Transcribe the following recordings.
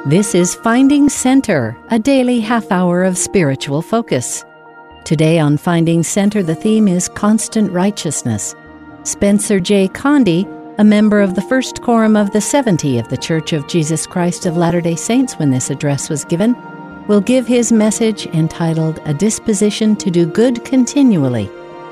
This is Finding Center, a daily half hour of spiritual focus. Today on Finding Center, the theme is Constant Righteousness. Spencer J. Condi, a member of the First Quorum of the 70 of the Church of Jesus Christ of Latter-day Saints when this address was given, will give his message entitled A Disposition to Do Good Continually.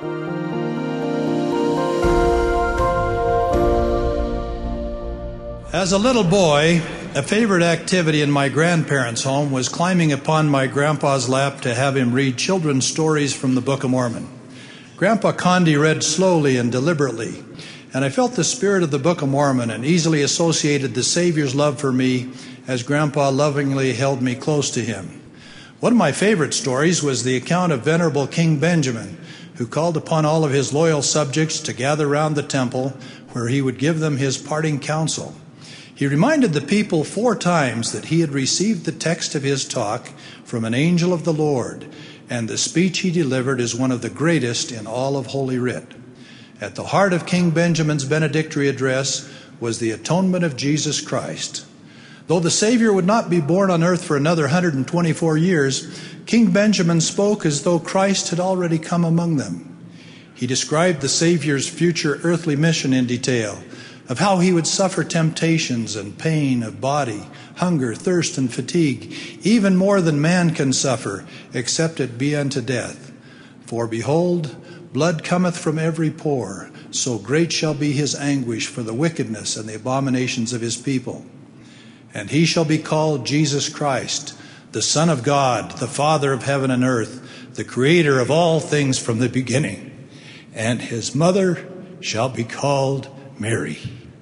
As a little boy, a favorite activity in my grandparents' home was climbing upon my grandpa's lap to have him read children's stories from the Book of Mormon. Grandpa Condi read slowly and deliberately, and I felt the spirit of the Book of Mormon and easily associated the Savior's love for me as Grandpa lovingly held me close to him. One of my favorite stories was the account of Venerable King Benjamin, who called upon all of his loyal subjects to gather round the temple where he would give them his parting counsel. He reminded the people 4 times that he had received the text of his talk from an angel of the Lord, and the speech he delivered is one of the greatest in all of Holy Writ. At the heart of King Benjamin's benedictory address was the atonement of Jesus Christ. Though the Savior would not be born on earth for another 124 years, King Benjamin spoke as though Christ had already come among them. He described the Savior's future earthly mission in detail, of how he would suffer temptations and pain of body, hunger, thirst, and fatigue, even more than man can suffer, except it be unto death. For behold, blood cometh from every pore, so great shall be his anguish for the wickedness and the abominations of his people. And he shall be called Jesus Christ, the Son of God, the Father of heaven and earth, the Creator of all things from the beginning. And his mother shall be called Mary.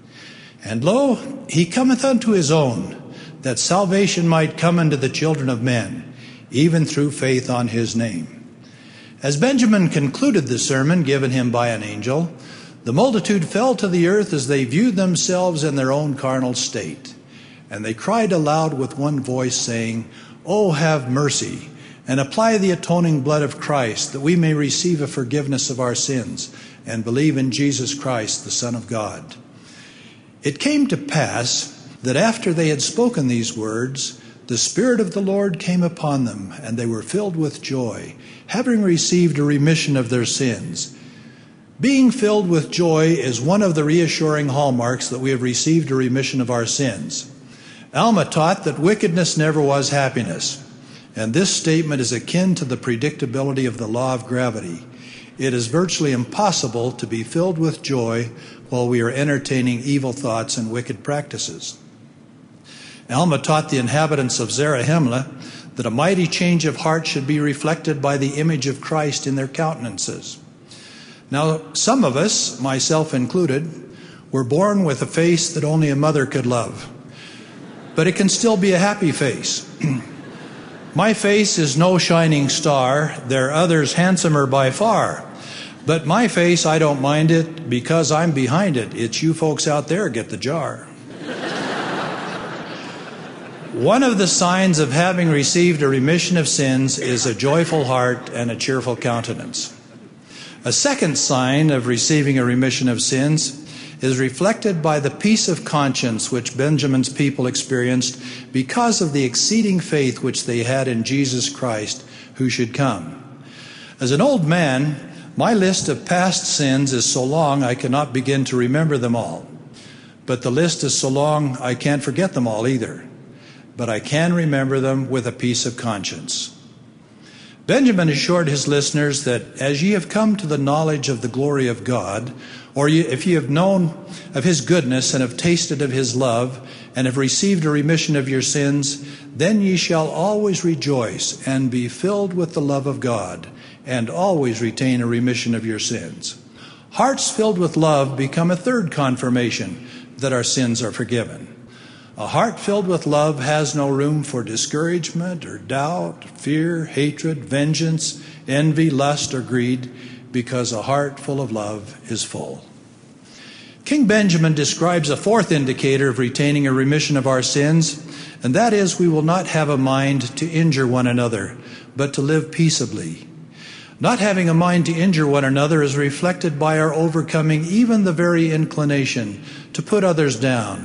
And lo, he cometh unto his own, that salvation might come unto the children of men, even through faith on his name. As Benjamin concluded the sermon given him by an angel, the multitude fell to the earth as they viewed themselves in their own carnal state. And they cried aloud with one voice, saying, "O have mercy, and apply the atoning blood of Christ, that we may receive a forgiveness of our sins, and believe in Jesus Christ, the Son of God." It came to pass that after they had spoken these words, the Spirit of the Lord came upon them, and they were filled with joy, having received a remission of their sins. Being filled with joy is one of the reassuring hallmarks that we have received a remission of our sins. Alma taught that wickedness never was happiness, and this statement is akin to the predictability of the law of gravity. It is virtually impossible to be filled with joy while we are entertaining evil thoughts and wicked practices. Alma taught the inhabitants of Zarahemla that a mighty change of heart should be reflected by the image of Christ in their countenances. Now, some of us, myself included, were born with a face that only a mother could love. But it can still be a happy face. My face is no shining star, there are others handsomer by far. But my face, I don't mind it because I'm behind it. It's you folks out there get the jar. One of the signs of having received a remission of sins is a joyful heart and a cheerful countenance. A second sign of receiving a remission of sins is reflected by the peace of conscience which Benjamin's people experienced because of the exceeding faith which they had in Jesus Christ, who should come. As an old man, my list of past sins is so long I cannot begin to remember them all. But the list is so long I can't forget them all either. But I can remember them with a peace of conscience. Benjamin assured his listeners that as ye have come to the knowledge of the glory of God, or if ye have known of his goodness and have tasted of his love, and have received a remission of your sins, then ye shall always rejoice and be filled with the love of God, and always retain a remission of your sins. Hearts filled with love become a third confirmation that our sins are forgiven. A heart filled with love has no room for discouragement or doubt, fear, hatred, vengeance, envy, lust, or greed, because a heart full of love is full. King Benjamin describes a fourth indicator of retaining a remission of our sins, and that is we will not have a mind to injure one another, but to live peaceably. Not having a mind to injure one another is reflected by our overcoming even the very inclination to put others down,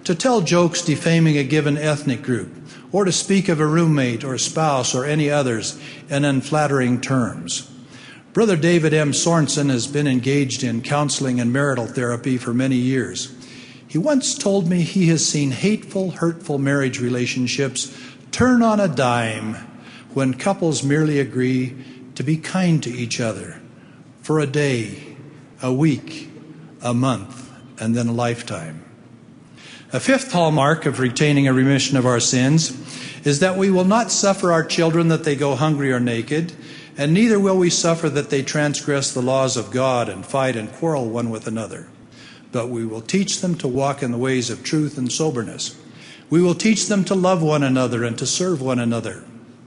to tell jokes defaming a given ethnic group, or to speak of a roommate or spouse or any others in unflattering terms. Brother David M. Sorensen has been engaged in counseling and marital therapy for many years. He once told me he has seen hateful, hurtful marriage relationships turn on a dime when couples merely agree to be kind to each other for a day, a week, a month, and then a lifetime. A fifth hallmark of retaining a remission of our sins is that we will not suffer our children that they go hungry or naked, and neither will we suffer that they transgress the laws of God and fight and quarrel one with another. But we will teach them to walk in the ways of truth and soberness. We will teach them to love one another and to serve one another.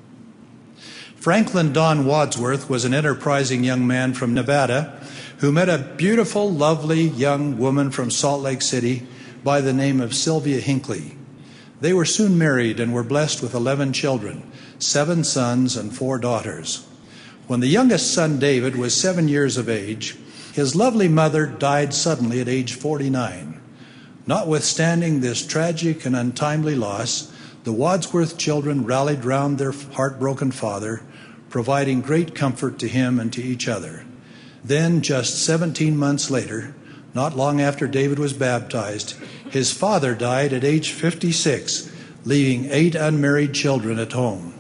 Franklin Don Wadsworth was an enterprising young man from Nevada who met a beautiful, lovely young woman from Salt Lake City by the name of Sylvia Hinckley. They were soon married and were blessed with 11 children, 7 sons and 4 daughters. When the youngest son, David, was 7 years of age, his lovely mother died suddenly at age 49. Notwithstanding this tragic and untimely loss, the Wadsworth children rallied round their heartbroken father, providing great comfort to him and to each other. Then, just 17 months later, not long after David was baptized, his father died at age 56, leaving 8 unmarried children at home.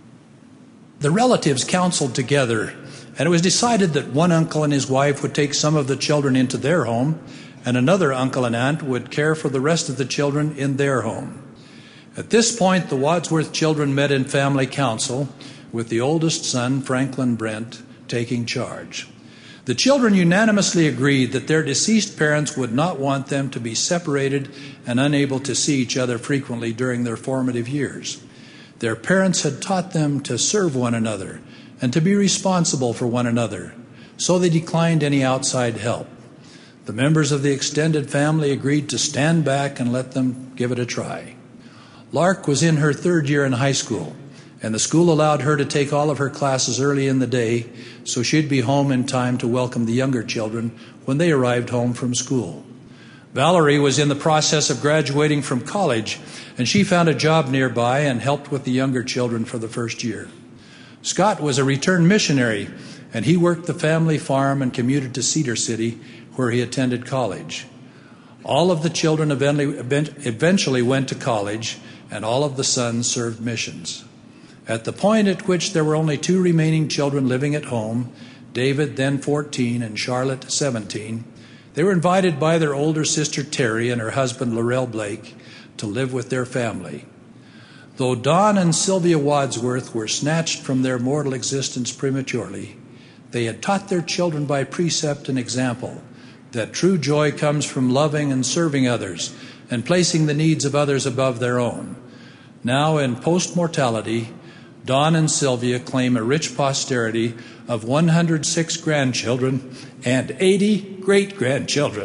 The relatives counseled together, and it was decided that one uncle and his wife would take some of the children into their home, and another uncle and aunt would care for the rest of the children in their home. At this point, the Wadsworth children met in family council, with the oldest son, Franklin Brent, taking charge. The children unanimously agreed that their deceased parents would not want them to be separated and unable to see each other frequently during their formative years. Their parents had taught them to serve one another and to be responsible for one another, so they declined any outside help. The members of the extended family agreed to stand back and let them give it a try. Lark was in her 3rd year in high school, and the school allowed her to take all of her classes early in the day, so she'd be home in time to welcome the younger children when they arrived home from school. Valerie was in the process of graduating from college, and she found a job nearby and helped with the younger children for the first year. Scott was a returned missionary, and he worked the family farm and commuted to Cedar City, where he attended college. All of the children eventually went to college, and all of the sons served missions. At the point at which there were only 2 remaining children living at home, David, then 14, and Charlotte, 17, they were invited by their older sister Terry and her husband Laurel Blake to live with their family. Though Don and Sylvia Wadsworth were snatched from their mortal existence prematurely, they had taught their children by precept and example that true joy comes from loving and serving others and placing the needs of others above their own. Now, in post-mortality, Don and Sylvia claim a rich posterity of 106 grandchildren and 80 great-grandchildren.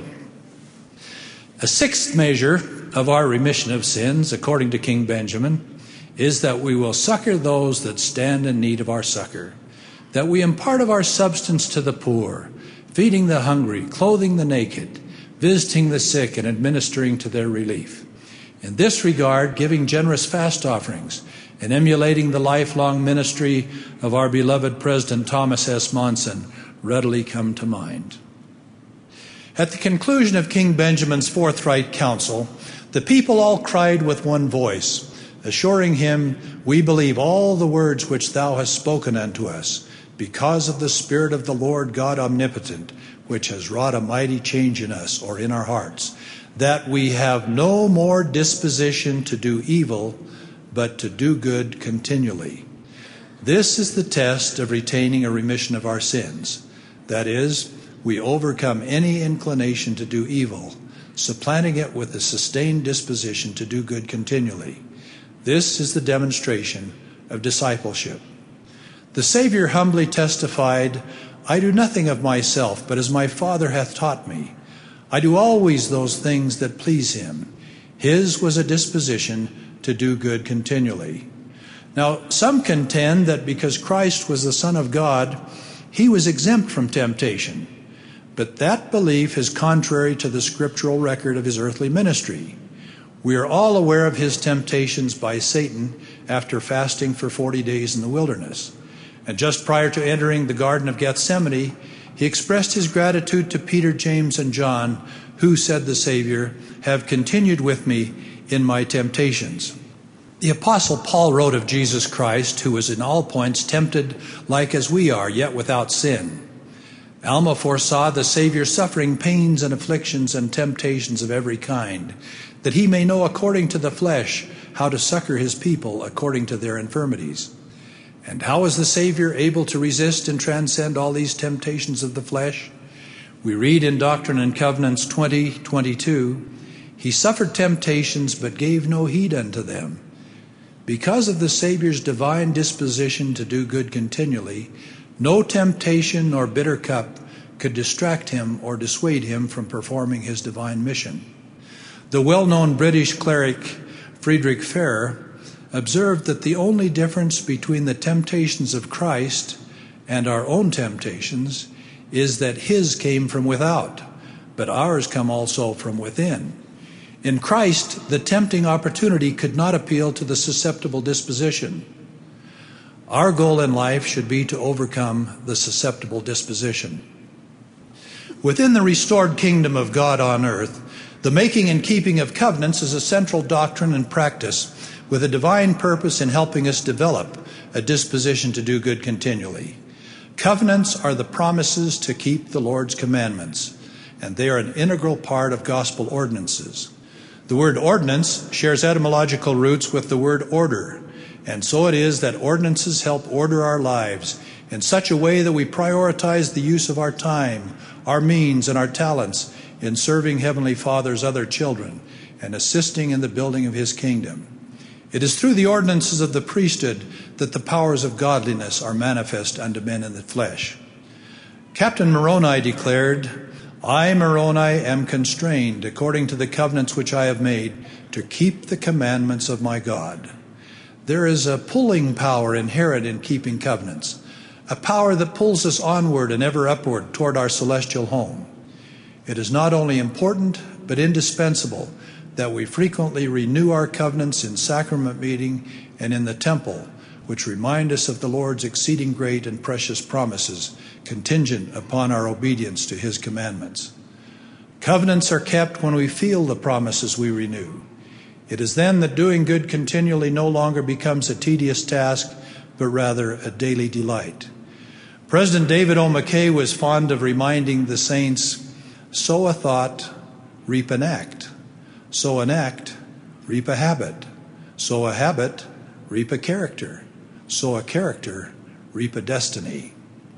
A 6th measure of our remission of sins, according to King Benjamin, is that we will succor those that stand in need of our succor, that we impart of our substance to the poor, feeding the hungry, clothing the naked, visiting the sick, and administering to their relief. In this regard, giving generous fast offerings and emulating the lifelong ministry of our beloved President Thomas S. Monson readily come to mind. At the conclusion of King Benjamin's forthright counsel, the people all cried with one voice, assuring him, "We believe all the words which thou hast spoken unto us, because of the Spirit of the Lord God omnipotent, which has wrought a mighty change in us," or in our hearts, "that we have no more disposition to do evil, but to do good continually." This is the test of retaining a remission of our sins. That is, we overcome any inclination to do evil, supplanting it with a sustained disposition to do good continually. This is the demonstration of discipleship. The Savior humbly testified, "I do nothing of myself, but as my Father hath taught me. I do always those things that please him." His was a disposition to do good continually. Now, some contend that because Christ was the Son of God, he was exempt from temptation. But that belief is contrary to the scriptural record of his earthly ministry. We are all aware of his temptations by Satan after fasting for 40 days in the wilderness. And just prior to entering the Garden of Gethsemane, he expressed his gratitude to Peter, James, and John, who, said the Savior, have continued with me in my temptations. The Apostle Paul wrote of Jesus Christ, who was in all points tempted like as we are, yet without sin. Alma foresaw the Savior suffering pains and afflictions and temptations of every kind, that he may know according to the flesh how to succor his people according to their infirmities. And how is the Savior able to resist and transcend all these temptations of the flesh? We read in Doctrine and Covenants 20:22, he suffered temptations but gave no heed unto them. Because of the Savior's divine disposition to do good continually, no temptation nor bitter cup could distract him or dissuade him from performing his divine mission. The well-known British cleric Friedrich Ferrer observed that the only difference between the temptations of Christ and our own temptations is that his came from without, but ours come also from within. In Christ, the tempting opportunity could not appeal to the susceptible disposition. Our goal in life should be to overcome the susceptible disposition. Within the restored kingdom of God on earth, the making and keeping of covenants is a central doctrine and practice with a divine purpose in helping us develop a disposition to do good continually. Covenants are the promises to keep the Lord's commandments, and they are an integral part of gospel ordinances. The word ordinance shares etymological roots with the word order, and so it is that ordinances help order our lives in such a way that we prioritize the use of our time, our means, and our talents in serving Heavenly Father's other children and assisting in the building of His kingdom. It is through the ordinances of the priesthood that the powers of godliness are manifest unto men in the flesh. Captain Moroni declared, I, Moroni, am constrained, according to the covenants which I have made, to keep the commandments of my God. There is a pulling power inherent in keeping covenants, a power that pulls us onward and ever upward toward our celestial home. It is not only important, but indispensable that we frequently renew our covenants in sacrament meeting and in the temple, which remind us of the Lord's exceeding great and precious promises contingent upon our obedience to His commandments. Covenants are kept when we feel the promises we renew. It is then that doing good continually no longer becomes a tedious task, but rather a daily delight. President David O. McKay was fond of reminding the saints, sow a thought, reap an act. Sow an act, reap a habit. Sow a habit, reap a character. Sow a character, reap a destiny.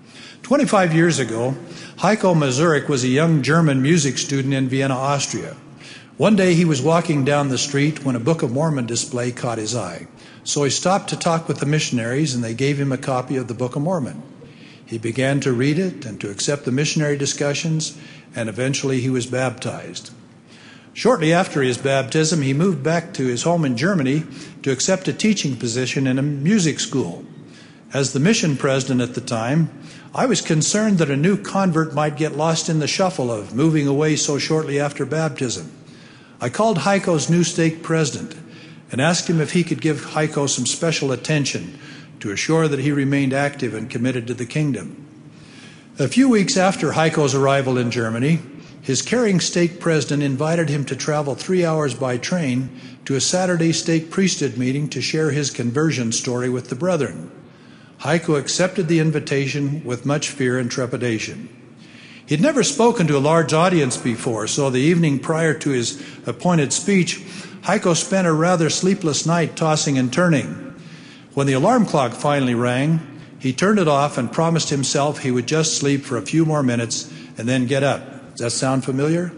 25 years ago, Heiko Mazurik was a young German music student in Vienna, Austria. One day he was walking down the street when a Book of Mormon display caught his eye. So he stopped to talk with the missionaries, and they gave him a copy of the Book of Mormon. He began to read it and to accept the missionary discussions, and eventually he was baptized. Shortly after his baptism, he moved back to his home in Germany to accept a teaching position in a music school. As the mission president at the time, I was concerned that a new convert might get lost in the shuffle of moving away so shortly after baptism. I called Heiko's new stake president and asked him if he could give Heiko some special attention to assure that he remained active and committed to the kingdom. A few weeks after Heiko's arrival in Germany, his caring stake president invited him to travel 3 hours by train to a Saturday stake priesthood meeting to share his conversion story with the brethren. Heiko accepted the invitation with much fear and trepidation. He'd never spoken to a large audience before, so the evening prior to his appointed speech, Heiko spent a rather sleepless night tossing and turning. When the alarm clock finally rang, he turned it off and promised himself he would just sleep for a few more minutes and then get up. Does that sound familiar?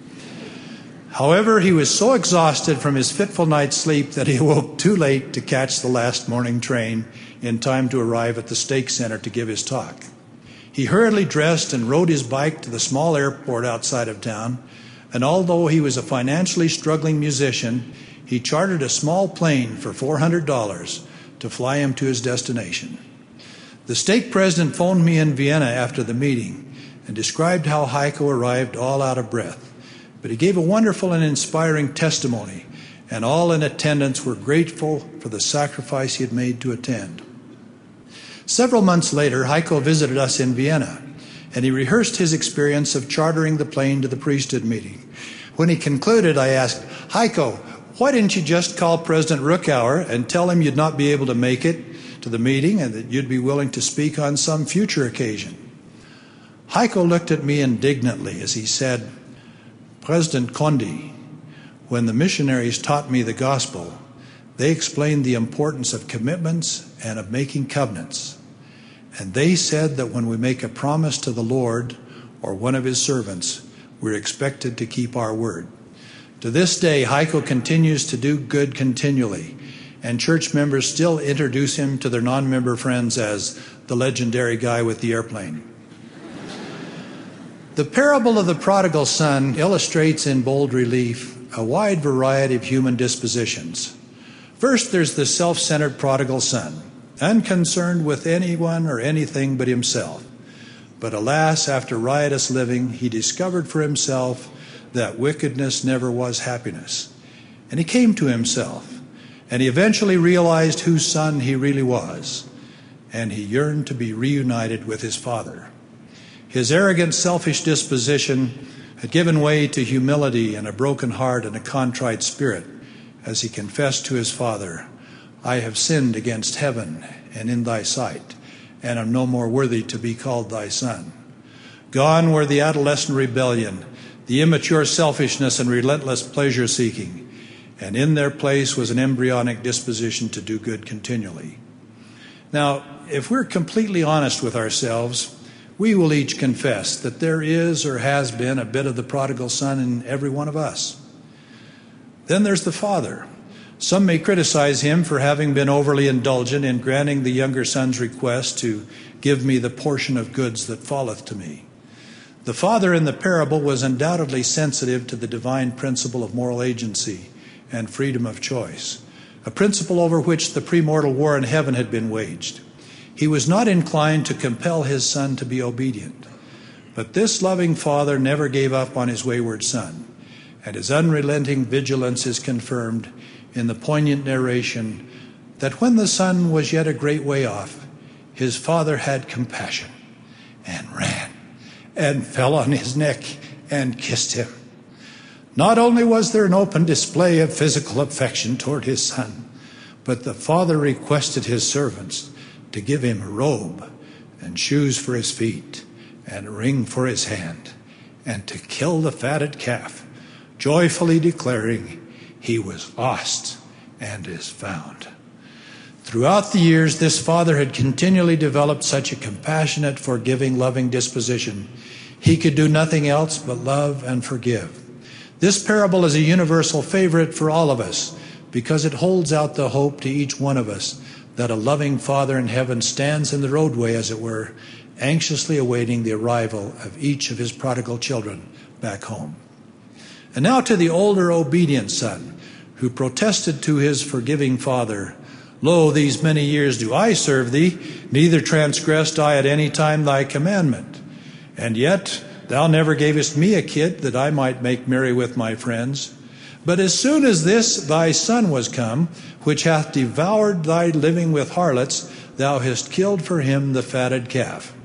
However, he was so exhausted from his fitful night's sleep that he awoke too late to catch the last morning train in time to arrive at the stake center to give his talk. He hurriedly dressed and rode his bike to the small airport outside of town, and although he was a financially struggling musician, he chartered a small plane for $400 to fly him to his destination. The stake president phoned me in Vienna after the meeting and described how Heiko arrived all out of breath. But he gave a wonderful and inspiring testimony and all in attendance were grateful for the sacrifice he had made to attend. Several months later, Heiko visited us in Vienna, and he rehearsed his experience of chartering the plane to the priesthood meeting. When he concluded, I asked, Heiko, why didn't you just call President Ruckauer and tell him you'd not be able to make it to the meeting and that you'd be willing to speak on some future occasion? Heiko looked at me indignantly as he said, President Condi, when the missionaries taught me the gospel, they explained the importance of commitments and of making covenants. And they said that when we make a promise to the Lord or one of his servants, we're expected to keep our word. To this day, Heiko continues to do good continually, and church members still introduce him to their non-member friends as the legendary guy with the airplane. The parable of the prodigal son illustrates in bold relief a wide variety of human dispositions. First, there's the self-centered prodigal son, unconcerned with anyone or anything but himself. But alas, after riotous living, he discovered for himself that wickedness never was happiness. And he came to himself, and he eventually realized whose son he really was, and he yearned to be reunited with his father. His arrogant, selfish disposition had given way to humility and a broken heart and a contrite spirit as he confessed to his father, I have sinned against heaven and in thy sight, and am no more worthy to be called thy son. Gone were the adolescent rebellion, the immature selfishness and relentless pleasure-seeking, and in their place was an embryonic disposition to do good continually. Now, if we're completely honest with ourselves, we will each confess that there is or has been a bit of the prodigal son in every one of us. Then there's the father. Some may criticize him for having been overly indulgent in granting the younger son's request to give me the portion of goods that falleth to me. The father in the parable was undoubtedly sensitive to the divine principle of moral agency and freedom of choice, a principle over which the premortal war in heaven had been waged. He was not inclined to compel his son to be obedient. But this loving father never gave up on his wayward son, and his unrelenting vigilance is confirmed in the poignant narration that when the son was yet a great way off, his father had compassion and ran and fell on his neck and kissed him. Not only was there an open display of physical affection toward his son, but the father requested his servants to give him a robe and shoes for his feet and a ring for his hand, and to kill the fatted calf, joyfully declaring he was lost and is found. Throughout the years, this father had continually developed such a compassionate, forgiving, loving disposition. He could do nothing else but love and forgive. This parable is a universal favorite for all of us because it holds out the hope to each one of us that a loving Father in heaven stands in the roadway, as it were, anxiously awaiting the arrival of each of his prodigal children back home. And now to the older, obedient son, who protested to his forgiving father, Lo, these many years do I serve thee, neither transgressed I at any time thy commandment. And yet thou never gavest me a kid that I might make merry with my friends. But as soon as this thy son was come, which hath devoured thy living with harlots, thou hast killed for him the fatted calf.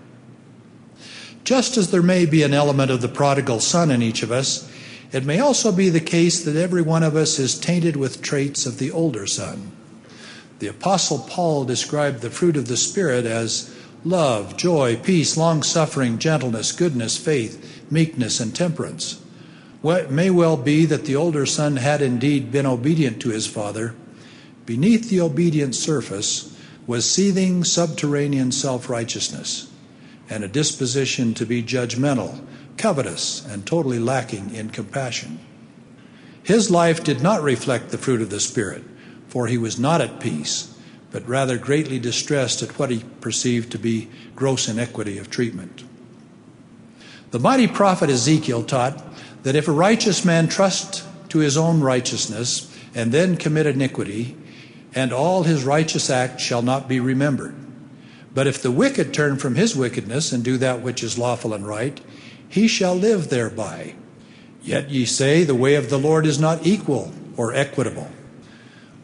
Just as there may be an element of the prodigal son in each of us, it may also be the case that every one of us is tainted with traits of the older son. The Apostle Paul described the fruit of the Spirit as love, joy, peace, long-suffering, gentleness, goodness, faith, meekness, and temperance. Well, it may well be that the older son had indeed been obedient to his father. Beneath the obedient surface was seething subterranean self-righteousness and a disposition to be judgmental, covetous, and totally lacking in compassion. His life did not reflect the fruit of the Spirit, for he was not at peace, but rather greatly distressed at what he perceived to be gross inequity of treatment. The mighty prophet Ezekiel taught that if a righteous man trust to his own righteousness and then commit iniquity, and all his righteous acts shall not be remembered. But if the wicked turn from his wickedness and do that which is lawful and right, he shall live thereby. Yet ye say, the way of the Lord is not equal or equitable.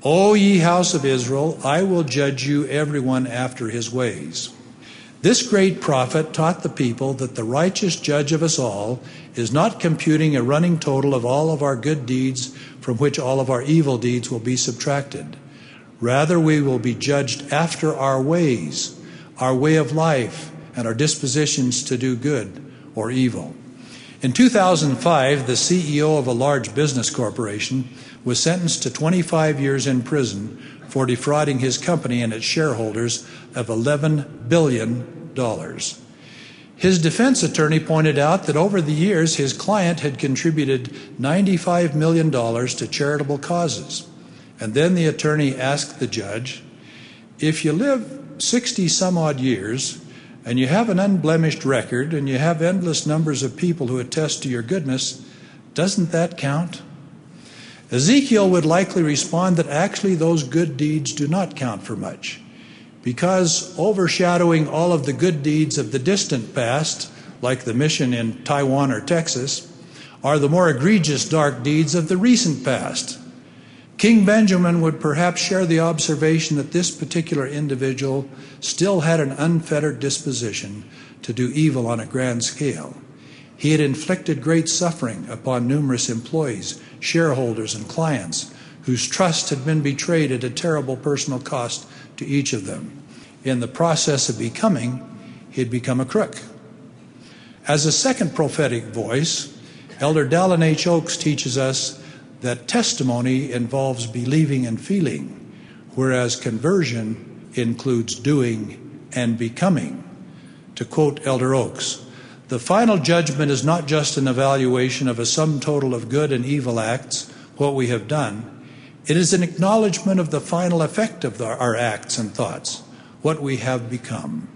O ye house of Israel, I will judge you everyone after his ways. This great prophet taught the people that the righteous judge of us all is not computing a running total of all of our good deeds from which all of our evil deeds will be subtracted. Rather, we will be judged after our ways, our way of life, and our dispositions to do good or evil. In 2005, the CEO of a large business corporation was sentenced to 25 years in prison for defrauding his company and its shareholders of $11 billion. His defense attorney pointed out that over the years his client had contributed $95 million to charitable causes. And then the attorney asked the judge, if you live 60 some odd years and you have an unblemished record and you have endless numbers of people who attest to your goodness, doesn't that count? Ezekiel would likely respond that actually those good deeds do not count for much, because overshadowing all of the good deeds of the distant past, like the mission in Taiwan or Texas, are the more egregious dark deeds of the recent past. King Benjamin would perhaps share the observation that this particular individual still had an unfettered disposition to do evil on a grand scale. He had inflicted great suffering upon numerous employees, shareholders, and clients whose trust had been betrayed at a terrible personal cost to each of them. In the process of becoming, he had become a crook. As a second prophetic voice, Elder Dallin H. Oaks teaches us that testimony involves believing and feeling, whereas conversion includes doing and becoming. To quote Elder Oaks, the final judgment is not just an evaluation of a sum total of good and evil acts, what we have done. It is an acknowledgement of the final effect of our acts and thoughts, what we have become.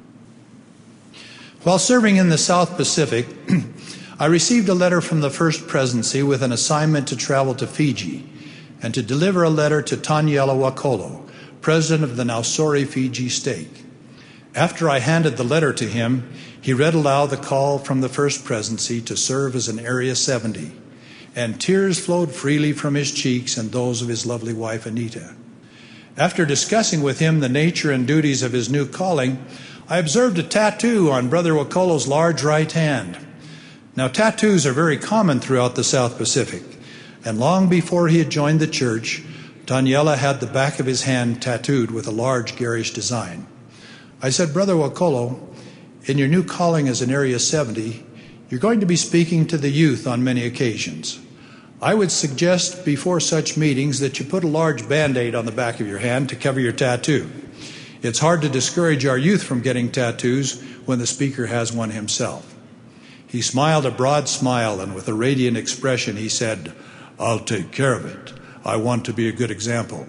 While serving in the South Pacific, I received a letter from the First Presidency with an assignment to travel to Fiji and to deliver a letter to Taniela Wakolo, President of the Nausori Fiji State. After I handed the letter to him, he read aloud the call from the First Presidency to serve as an Area 70, and tears flowed freely from his cheeks and those of his lovely wife, Anita. After discussing with him the nature and duties of his new calling, I observed a tattoo on Brother Wakolo's large right hand. Now, tattoos are very common throughout the South Pacific, and long before he had joined the church, Taniela had the back of his hand tattooed with a large garish design. I said, Brother Wakolo, in your new calling as an Area 70, you're going to be speaking to the youth on many occasions. I would suggest before such meetings that you put a large Band-Aid on the back of your hand to cover your tattoo. It's hard to discourage our youth from getting tattoos when the speaker has one himself. He smiled a broad smile, and with a radiant expression he said, I'll take care of it. I want to be a good example.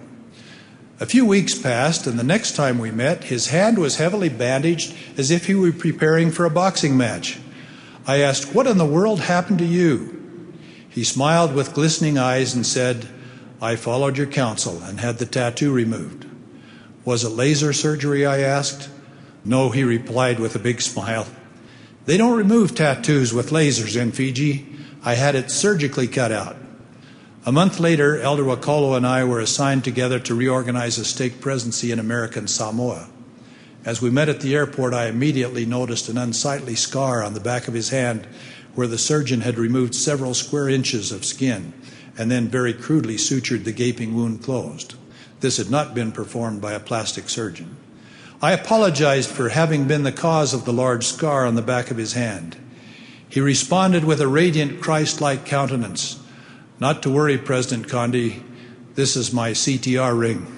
A few weeks passed, and the next time we met, his hand was heavily bandaged as if he were preparing for a boxing match. I asked, what in the world happened to you? He smiled with glistening eyes and said, I followed your counsel and had the tattoo removed. Was it laser surgery, I asked. No, he replied with a big smile. They don't remove tattoos with lasers in Fiji. I had it surgically cut out. A month later, Elder Wakolo and I were assigned together to reorganize a stake presidency in American Samoa. As we met at the airport, I immediately noticed an unsightly scar on the back of his hand where the surgeon had removed several square inches of skin and then very crudely sutured the gaping wound closed. This had not been performed by a plastic surgeon. I apologized for having been the cause of the large scar on the back of his hand. He responded with a radiant Christ-like countenance. Not to worry, President Condi, this is my CTR ring.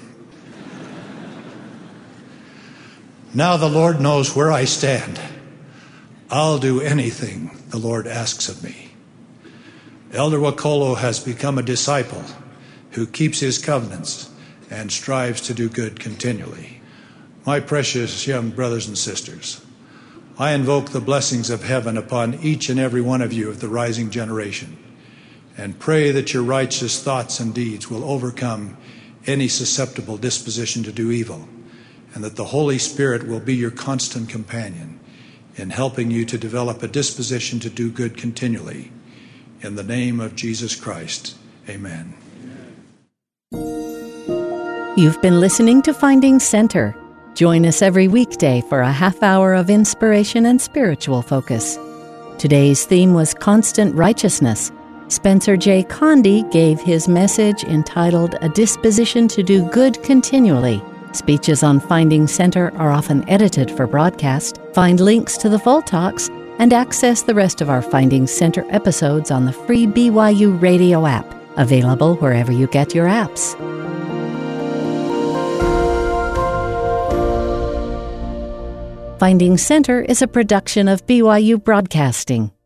Now the Lord knows where I stand. I'll do anything the Lord asks of me. Elder Wakolo has become a disciple who keeps his covenants and strives to do good continually. My precious young brothers and sisters, I invoke the blessings of heaven upon each and every one of you of the rising generation, and pray that your righteous thoughts and deeds will overcome any susceptible disposition to do evil, and that the Holy Spirit will be your constant companion in helping you to develop a disposition to do good continually. In the name of Jesus Christ, amen. You've been listening to Finding Center. Join us every weekday for a half hour of inspiration and spiritual focus. Today's theme was Constant Righteousness. Spencer J. Condi gave his message entitled A Disposition to Do Good Continually. Speeches on Finding Center are often edited for broadcast. Find links to the full talks and access the rest of our Finding Center episodes on the free BYU Radio app, available wherever you get your apps. Finding Center is a production of BYU Broadcasting.